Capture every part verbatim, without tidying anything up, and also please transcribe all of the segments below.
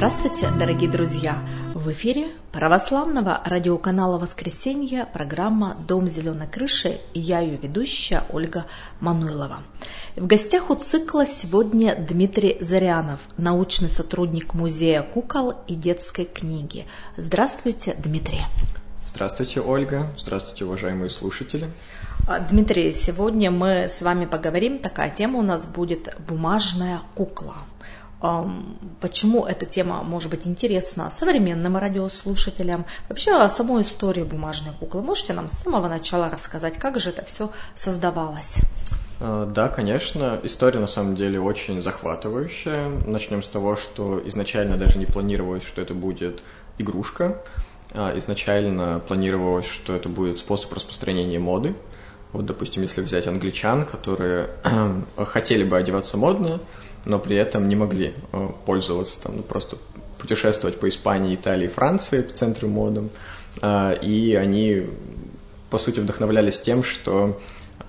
Здравствуйте, дорогие друзья! В эфире православного радиоканала «Воскресенье» программа «Дом зеленой крыши» и я, ее ведущая, Ольга Мануйлова. В гостях у цикла сегодня Дмитрий Зырянов, научный сотрудник Музея кукол и детской книги. Здравствуйте, Дмитрий! Здравствуйте, Ольга! Здравствуйте, уважаемые слушатели! Дмитрий, сегодня мы с вами поговорим, такая тема у нас будет «Бумажная кукла». Почему эта тема может быть интересна современным радиослушателям? Вообще о самой истории бумажной куклы. Можете нам с самого начала рассказать, как же это все создавалось? Да, конечно. История на самом деле очень захватывающая. Начнем с того, что изначально даже не планировалось, что это будет игрушка. Изначально планировалось, что это будет способ распространения моды. Вот, допустим, если взять англичан, которые хотели бы одеваться модно, но при этом не могли пользоваться, там, ну, просто путешествовать по Испании, Италии, Франции, по центру модам. И они, по сути, вдохновлялись тем, что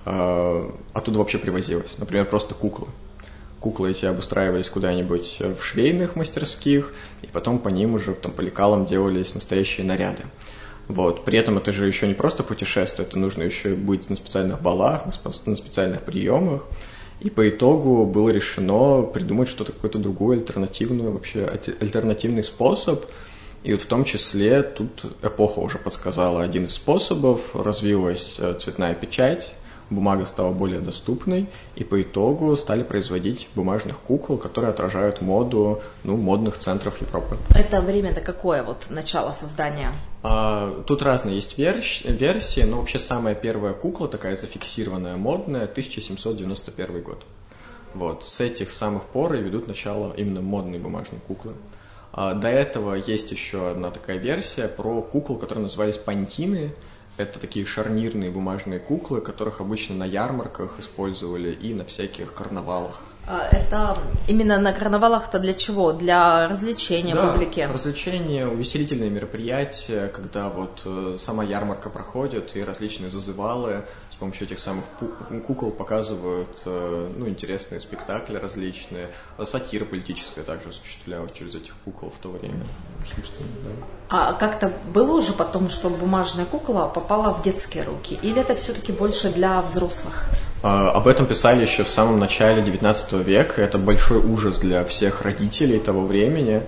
оттуда вообще привозилось. Например, просто куклы. Куклы эти обустраивались куда-нибудь в швейных мастерских, и потом по ним уже там, по лекалам делались настоящие наряды. Вот. При этом это же еще не просто путешествие, это нужно еще быть на специальных балах, на специальных приемах. И по итогу было решено придумать что-то, какой-то другой альтернативный, вообще альтернативный способ. И вот в том числе тут эпоха уже подсказала один из способов, развилась цветная печать, бумага стала более доступной, и по итогу стали производить бумажных кукол, которые отражают моду, ну, модных центров Европы. Это время-то какое, вот начало создания? А, тут разные есть верш- версии, но вообще самая первая кукла, такая зафиксированная, модная, тысяча семьсот девяносто первый год. Вот, с этих самых пор и ведут начало именно модные бумажные куклы. А, до этого есть еще одна такая версия про кукол, которые назывались пантины. Это такие шарнирные бумажные куклы, которых обычно на ярмарках использовали и на всяких карнавалах. Это именно на карнавалах-то для чего? Для развлечения да, публики? развлечения, увеселительные мероприятия, когда вот сама ярмарка проходит и различные зазывалы с помощью этих самых кукол показывают, ну, интересные спектакли различные. Сатира политическая также осуществлялась через этих кукол в то время. Да. А как-то было уже потом, что бумажная кукла попала в детские руки? Или это все-таки больше для взрослых? Об этом писали еще в самом начале девятнадцатого века. Это большой ужас для всех родителей того времени.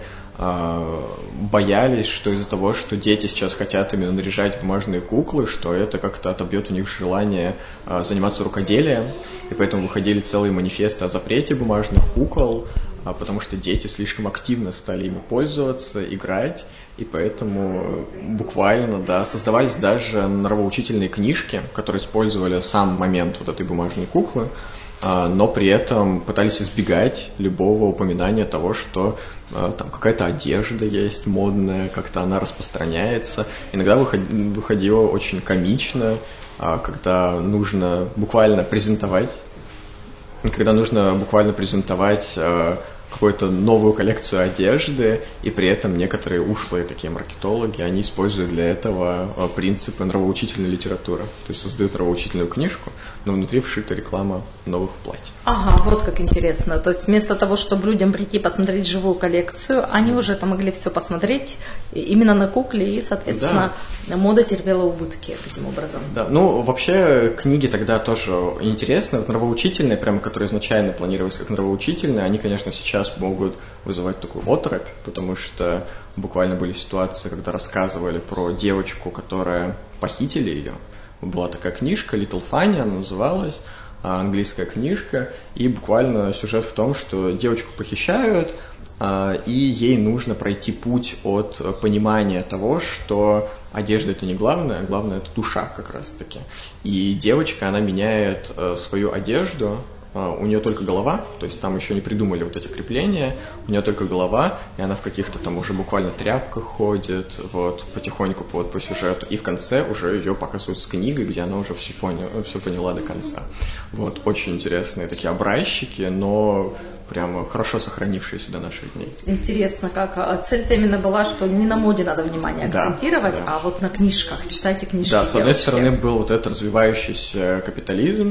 Боялись, что из-за того, что дети сейчас хотят именно наряжать бумажные куклы, что это как-то отобьет у них желание заниматься рукоделием. И поэтому выходили целые манифесты о запрете бумажных кукол, потому что дети слишком активно стали ими пользоваться, играть. И поэтому буквально, да, создавались даже нравоучительные книжки, которые использовали сам момент вот этой бумажной куклы, но при этом пытались избегать любого упоминания того, что там какая-то одежда есть модная, как-то она распространяется. Иногда выходило очень комично, когда нужно буквально презентовать, когда нужно буквально презентовать какую-то новую коллекцию одежды, и при этом некоторые ушлые такие маркетологи, они используют для этого принципы нравоучительной литературы. То есть создают нравоучительную книжку, но внутри вшита реклама новых платьев. Ага, вот как интересно. То есть вместо того, чтобы людям прийти посмотреть живую коллекцию, они mm. уже там могли все посмотреть именно на кукле, и, соответственно, да. мода терпела убытки таким образом. Да, ну вообще книги тогда тоже интересны. Вот нравоучительные, прямо которые изначально планировались как нравоучительные, они, конечно, сейчас могут вызывать такую оторопь, потому что буквально были ситуации, когда рассказывали про девочку, которая похитили ее. Была такая книжка, Little Fanny она называлась, английская книжка, и буквально сюжет в том, что девочку похищают, и ей нужно пройти путь от понимания того, что одежда – это не главное, а главное – это душа как раз-таки. И девочка, она меняет свою одежду, у нее только голова, то есть там еще не придумали вот эти крепления, у нее только голова, и она в каких-то там уже буквально тряпках ходит, вот, потихоньку по, по сюжету, и в конце уже ее показывают с книгой, где она уже все, поняла, все поняла до конца. Вот, очень интересные такие образчики, но прямо хорошо сохранившиеся до наших дней. Интересно, как цель-то именно была, что не на моде надо внимание акцентировать, да, да. а вот на книжках, читайте книжки. Да, с одной стороны был вот этот развивающийся капитализм,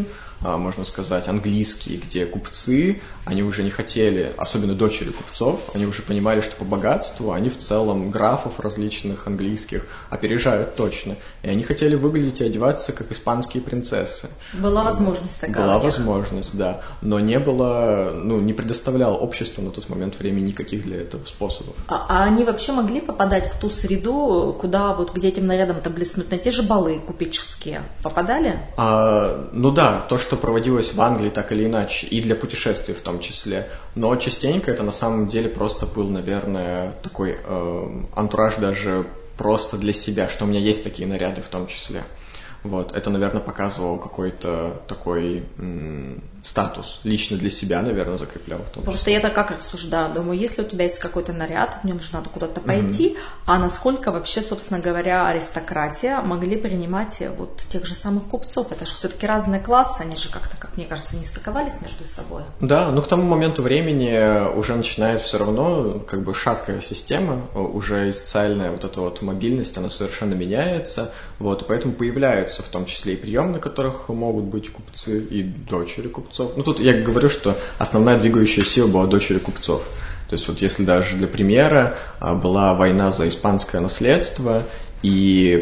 можно сказать, английские, где купцы, они уже не хотели, особенно дочери купцов, они уже понимали, что по богатству они в целом графов различных английских опережают точно. И они хотели выглядеть и одеваться, как испанские принцессы. Была возможность такая. Была возможность, да. Но не было, ну, не предоставляло обществу на тот момент времени никаких для этого способов. А, а они вообще могли попадать в ту среду, куда вот где этим нарядом-то блеснуть, на те же балы купеческие? Попадали? А, ну да, то, что проводилось в Англии так или иначе, и для путешествий в том числе. Но частенько это на самом деле просто был, наверное, такой э, антураж даже просто для себя, что у меня есть такие наряды в том числе. Вот, это, наверное, показывало какой-то такой м- статус лично для себя, наверное, закреплял в том числе. Просто я так как рассуждаю, думаю, если у тебя есть какой-то наряд, в нем же надо куда-то пойти, mm-hmm. а насколько вообще, собственно говоря, аристократия могли принимать вот тех же самых купцов? Это же все-таки разные классы, они же как-то, как мне кажется, не стыковались между собой. Да, но к тому моменту времени уже начинает все равно как бы шаткая система, уже и социальная вот эта вот мобильность, она совершенно меняется, вот, и поэтому появляются в том числе и приемы, на которых могут быть купцы и дочери купцов. Ну, тут я говорю, что основная двигающая сила была дочери купцов. То есть, вот если даже для примера была война за испанское наследство, и,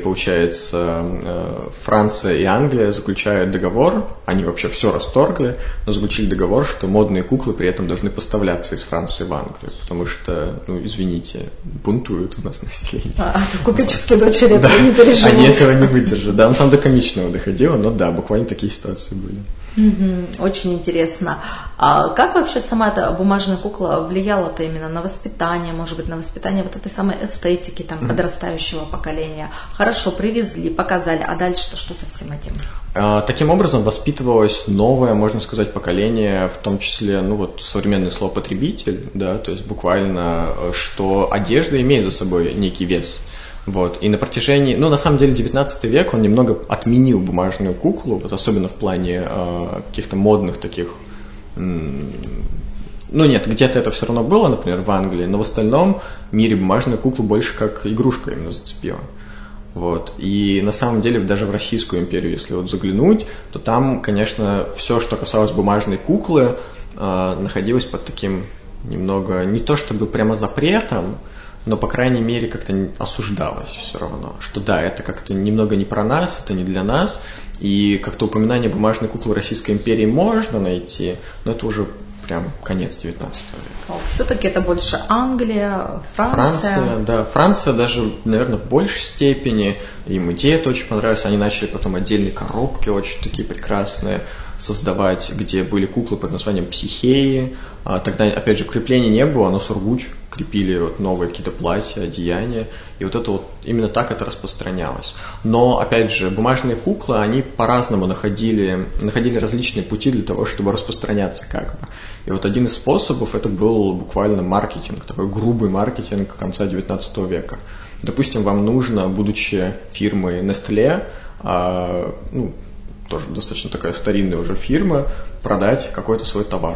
получается, Франция и Англия заключают договор, они вообще все расторгли, но заключили договор, что модные куклы при этом должны поставляться из Франции в Англию, потому что, ну, извините, бунтуют у нас население. А, а то купеческие дочери этого не переживут. Они этого не выдержат, да, ну там до комичного доходило, но да, буквально такие ситуации были. Угу, очень интересно. А как вообще сама эта бумажная кукла влияла-то именно на воспитание, может быть, на воспитание вот этой самой эстетики там, подрастающего поколения? Хорошо, привезли, показали, а дальше-то что со всем этим? А, таким образом воспитывалось новое, можно сказать, поколение, в том числе, ну вот современное слово «потребитель», да, то есть буквально, что одежда имеет за собой некий вес. Вот. И на протяжении, ну, на самом деле, девятнадцатый век, он немного отменил бумажную куклу, вот особенно в плане э, каких-то модных таких, м- ну, нет, где-то это все равно было, например, в Англии, но в остальном мире бумажную куклу больше как игрушка именно зацепила. Вот. И на самом деле даже в Российскую империю, если вот заглянуть, то там, конечно, все, что касалось бумажной куклы, э, находилось под таким немного, не то чтобы прямо запретом, но, по крайней мере, как-то осуждалось все равно, что да, это как-то немного не про нас, это не для нас, и как-то упоминание бумажной куклы Российской империи можно найти, но это уже прям конец девятнадцатого века. Все-таки это больше Англия, Франция. Франция, да, Франция даже, наверное, в большей степени, им идея это очень понравилась, они начали потом отдельные коробки очень такие прекрасные создавать, где были куклы под названием «Психеи». А тогда, опять же, крепления не было, но сургуч крепили вот новые какие-то платья, одеяния, и вот это вот именно так это распространялось. Но, опять же, бумажные куклы, они по-разному находили, находили различные пути для того, чтобы распространяться как бы. И вот один из способов это был буквально маркетинг, такой грубый маркетинг конца девятнадцатого века. Допустим, вам нужно, будучи фирмой Nestlé, а, ну, тоже достаточно такая старинная уже фирма, продать какой-то свой товар.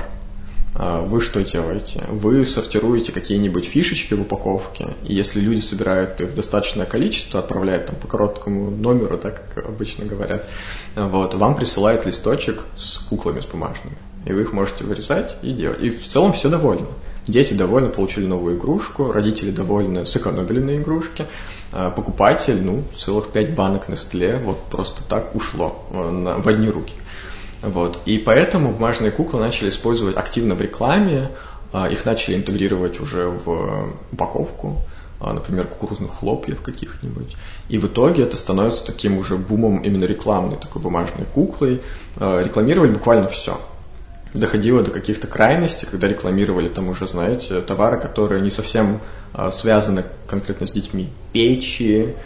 Вы что делаете? Вы сортируете какие-нибудь фишечки в упаковке, и если люди собирают их достаточное количество, отправляют там по короткому номеру, так как обычно говорят, вот, вам присылают листочек с куклами, с бумажными, и вы их можете вырезать и делать. И в целом все довольны. Дети довольны, получили новую игрушку, родители довольны, сэкономили на игрушке, покупатель, ну, целых пять банок Nestlé вот просто так ушло в одни руки. Вот. И поэтому бумажные куклы начали использовать активно в рекламе, их начали интегрировать уже в упаковку, например, кукурузных хлопьев каких-нибудь. И в итоге это становится таким уже бумом именно рекламной такой бумажной куклой. Рекламировали буквально все. Доходило до каких-то крайностей, когда рекламировали там уже, знаете, товары, которые не совсем связаны конкретно с детьми. Печи,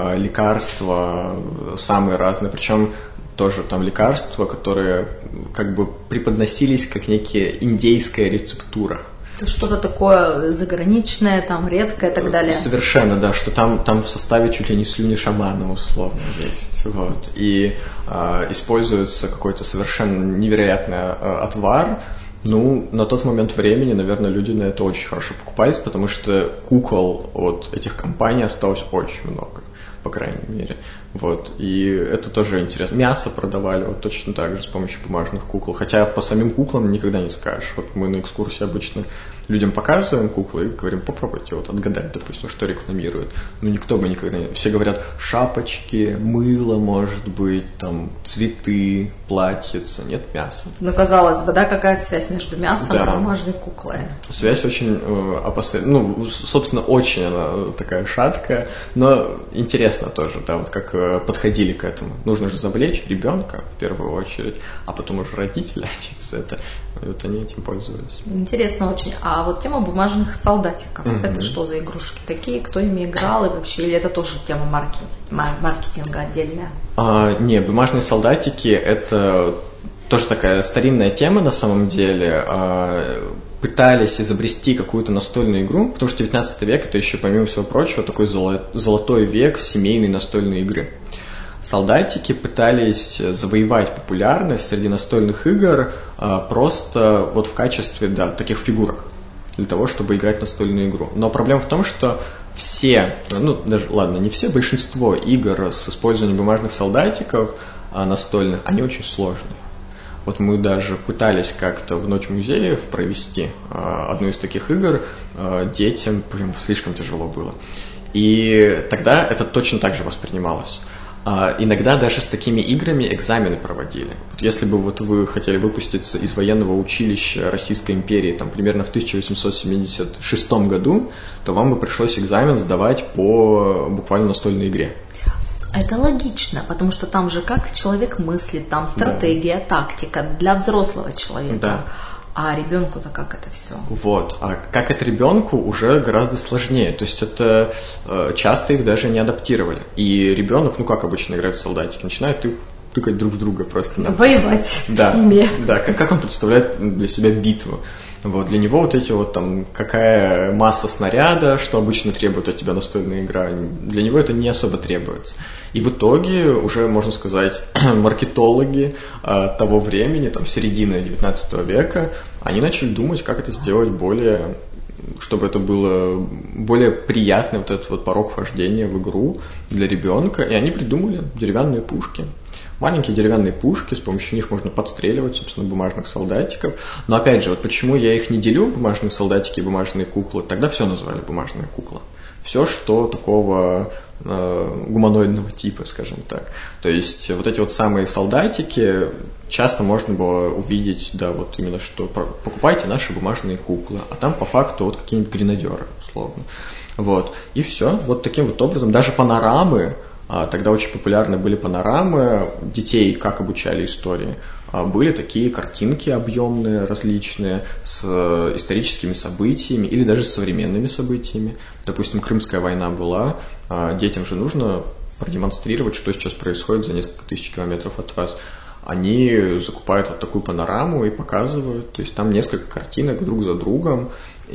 лекарства самые разные, причем тоже там лекарства, которые как бы преподносились как некие индейская рецептура. Что-то такое заграничное, там редкое и так далее. Совершенно, да, что там, там в составе чуть ли не слюни шамана условно есть. Вот. И э, используется какой-то совершенно невероятный э, отвар. Ну, на тот момент времени, наверное, люди на это очень хорошо покупались, потому что кукол от этих компаний осталось очень много. по крайней мере. Вот. И это тоже интересно. Мясо продавали вот точно так же с помощью бумажных кукол. Хотя по самим куклам никогда не скажешь. Вот мы на экскурсии обычно людям показываем куклы и говорим, попробуйте вот отгадать, допустим, что рекламируют. Ну, никто бы никогда не... Все говорят, шапочки, мыло, может быть, там, цветы, платьица, нет мяса. Ну, казалось бы, да, какая связь между мясом да. и бумажной куклой? Связь очень э, опосредованная. Ну, собственно, очень она такая шаткая, но интересно тоже, да, вот как э, подходили к этому. Нужно же завлечь ребенка в первую очередь, а потом уже родителя через это. Вот они этим пользовались. Интересно очень. А вот тема бумажных солдатиков. Mm-hmm. Это что за игрушки такие? Кто ими играл и вообще? Или это тоже тема марки, маркетинга отдельная? А, не, бумажные солдатики – это тоже такая старинная тема на самом деле. А, пытались изобрести какую-то настольную игру, потому что девятнадцатый век – это еще, помимо всего прочего, такой золотой век семейной настольной игры. Солдатики пытались завоевать популярность среди настольных игр а, просто вот в качестве, да, таких фигурок для того, чтобы играть в настольную игру. Но проблема в том, что все, ну даже, ладно, не все, большинство игр с использованием бумажных солдатиков а, настольных, они очень сложные. Вот мы даже пытались как-то в Ночь музеев провести а, одну из таких игр, а, детям прям слишком тяжело было. И тогда это точно так же воспринималось. А, иногда даже с такими играми экзамены проводили. Вот если бы вот вы хотели выпуститься из военного училища Российской империи там, примерно в тысяча восемьсот семьдесят шестом году, то вам бы пришлось экзамен сдавать по буквально настольной игре. Это логично, потому что там же как человек мыслит, там стратегия, да. тактика для взрослого человека. Да. А ребенку-то как это все? Вот, а как это ребенку уже гораздо сложнее. То есть это э, часто их даже не адаптировали. И ребенок, ну как обычно играют в солдатики, начинает их тыкать друг в друга просто. Воевать да, ими. Да, как, как он представляет для себя битву. Вот, для него вот эти вот там, какая масса снаряда, что обычно требует от тебя настольная игра, для него это не особо требуется. И в итоге уже, можно сказать, маркетологи а, того времени, там, середины девятнадцатого века, они начали думать, как это сделать более, чтобы это было более приятный вот этот вот порог вхождения в игру для ребенка, и они придумали деревянные пушки. Маленькие деревянные пушки, с помощью них можно подстреливать, собственно, бумажных солдатиков. Но опять же, вот почему я их не делю, бумажные солдатики и бумажные куклы, тогда все называли бумажная кукла. Все, что такого э, гуманоидного типа, скажем так. То есть вот эти вот самые солдатики часто можно было увидеть, да, вот именно что покупайте наши бумажные куклы, а там по факту вот какие-нибудь гренадеры, условно. Вот, и все, вот таким вот образом, даже панорамы, тогда очень популярны были панорамы, детей как обучали истории. Были такие картинки объемные, различные, с историческими событиями или даже с современными событиями. Допустим, Крымская война была, детям же нужно продемонстрировать, что сейчас происходит за несколько тысяч километров от вас. Они закупают вот такую панораму и показывают, то есть там несколько картинок друг за другом,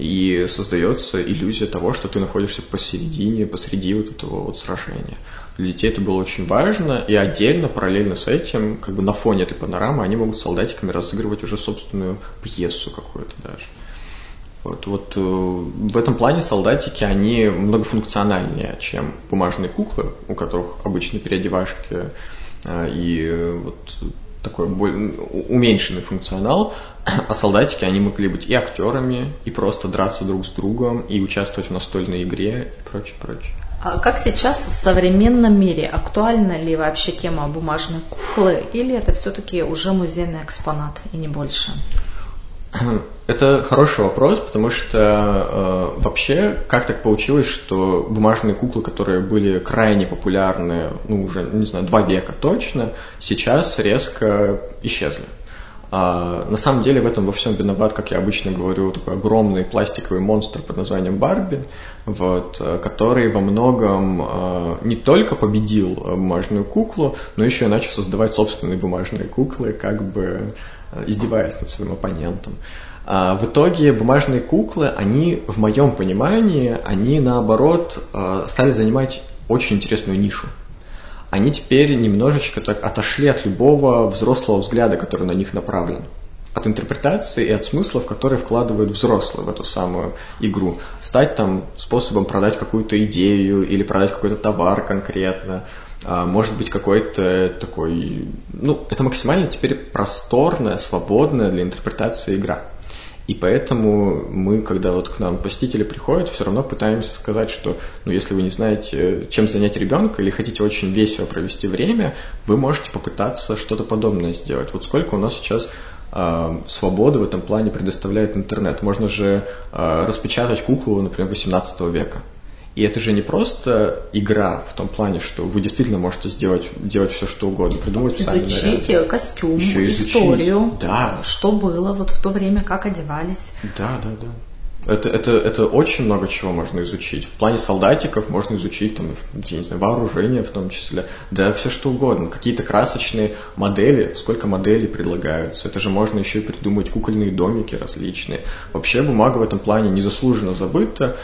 и создается иллюзия того, что ты находишься посередине, посреди вот этого вот сражения. Для детей это было очень важно, и отдельно, параллельно с этим, как бы на фоне этой панорамы, они могут солдатиками разыгрывать уже собственную пьесу какую-то даже. Вот, вот в этом плане солдатики, они многофункциональнее, чем бумажные куклы, у которых обычно переодевашки и вот такой более уменьшенный функционал, а солдатики, они могли быть и актерами, и просто драться друг с другом, и участвовать в настольной игре, и прочее, прочее. А как сейчас в современном мире? Актуальна ли вообще тема бумажной куклы, или это все-таки уже музейный экспонат и не больше? Это хороший вопрос, потому что э, вообще как так получилось, что бумажные куклы, которые были крайне популярны, ну уже, не знаю, два века точно, сейчас резко исчезли. А, на самом деле в этом во всем виноват, как я обычно говорю, такой огромный пластиковый монстр под названием Барби, вот, который во многом э, не только победил бумажную куклу, но еще и начал создавать собственные бумажные куклы, как бы издеваясь над своим оппонентом. А в итоге бумажные куклы, они, в моем понимании, они наоборот стали занимать очень интересную нишу. Они теперь немножечко так отошли от любого взрослого взгляда, который на них направлен. от интерпретации и от смыслов, которые вкладывают взрослые в эту самую игру. Стать там способом продать какую-то идею или продать какой-то товар конкретно. Может быть, какой-то такой... Ну, это максимально теперь просторная, свободная для интерпретации игра. И поэтому мы, когда вот к нам посетители приходят, все равно пытаемся сказать, что ну, если вы не знаете, чем занять ребенка или хотите очень весело провести время, вы можете попытаться что-то подобное сделать. Вот сколько у нас сейчас э, свободы в этом плане предоставляет интернет. Можно же э, распечатать куклу, например, восемнадцатого века. И это же не просто игра в том плане, что вы действительно можете сделать делать все, что угодно, придумывать сами наряды. Изучить костюм, еще историю, изучить. Да. Что было вот в то время, как одевались. Да, да, да. Это, это, это очень много чего можно изучить. В плане солдатиков можно изучить, там, я не знаю, вооружение в том числе, да, все что угодно. Какие-то красочные модели, сколько моделей предлагаются. Это же можно еще и придумать кукольные домики различные. Вообще бумага в этом плане незаслуженно забыта.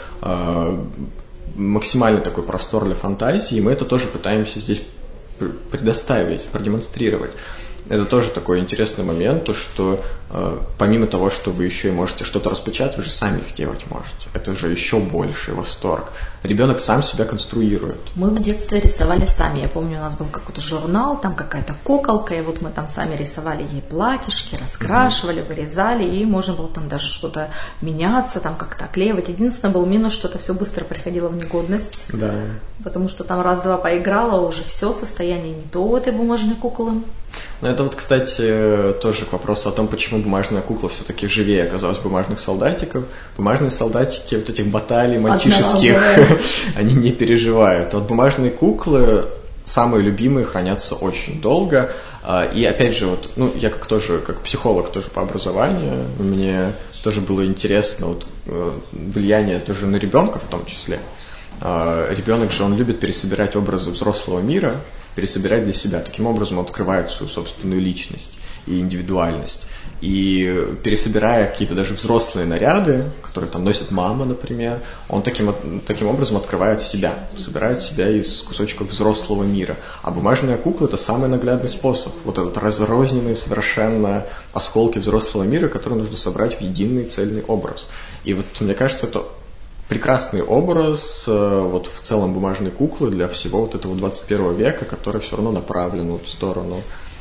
Максимально такой простор для фантазии, и мы это тоже пытаемся здесь предоставить, продемонстрировать. Это тоже такой интересный момент, то что э, помимо того, что вы еще и можете что-то распечатать, вы же сами их делать можете. Это же еще больший восторг. Ребенок сам себя конструирует. Мы в детстве рисовали сами. Я помню, у нас был какой-то журнал, там какая-то куколка, и вот мы там сами рисовали ей платьишки, раскрашивали, вырезали, и можно было там даже что-то меняться, там как-то оклеивать. Единственное, был минус, что это все быстро приходило в негодность. Да. Потому что там раз-два поиграла, уже все, состояние не то у этой бумажной куклы. Ну, это вот, кстати, тоже к вопросу о том, почему бумажная кукла все-таки живее оказалась бумажных солдатиков. Бумажные солдатики вот этих баталий мальчишеских, они не переживают. А вот бумажные куклы, самые любимые, хранятся очень долго. И опять же, вот, ну, я как тоже, как психолог тоже по образованию, мне тоже было интересно вот, влияние тоже на ребенка в том числе. Ребенок же, он любит пересобирать образы взрослого мира, пересобирать для себя. Таким образом он открывает свою собственную личность и индивидуальность. И пересобирая какие-то даже взрослые наряды, которые там носит мама, например, он таким, таким образом открывает себя, собирает себя из кусочков взрослого мира. А бумажная кукла – это самый наглядный способ. Вот этот разрозненные совершенно осколки взрослого мира, которые нужно собрать в единый цельный образ. И вот мне кажется, это прекрасный образ вот в целом бумажной куклы для всего вот этого двадцать первого века, который все равно направлен в сторону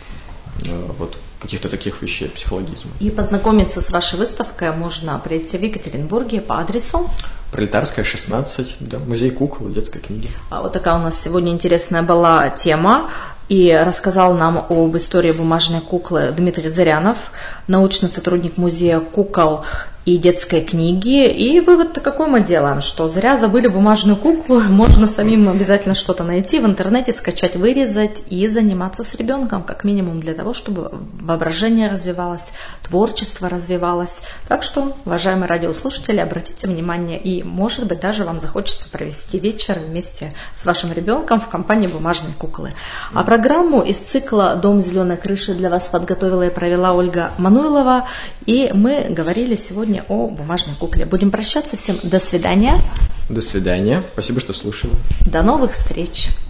вот каких-то таких вещей, психологизма. И познакомиться с вашей выставкой можно прийти в Екатеринбурге по адресу Пролетарская, шестнадцать, да, музей кукол, детской книги. А вот такая у нас сегодня интересная была тема. И рассказал нам об истории бумажной куклы Дмитрий Зырянов, научный сотрудник музея кукол и детской книги. И вывод-то какой мы делаем, что зря забыли бумажную куклу, можно самим обязательно что-то найти в интернете, скачать, вырезать и заниматься с ребенком, как минимум для того, чтобы воображение развивалось, творчество развивалось. Так что, уважаемые радиослушатели, обратите внимание, и, может быть, даже вам захочется провести вечер вместе с вашим ребенком в компании бумажной куклы. А программу из цикла «Дом зеленой крыши» для вас подготовила и провела Ольга Мануйлова, и мы говорили сегодня о бумажной кукле. Будем прощаться. Всем до свидания. До свидания. Спасибо, что слушали. До новых встреч.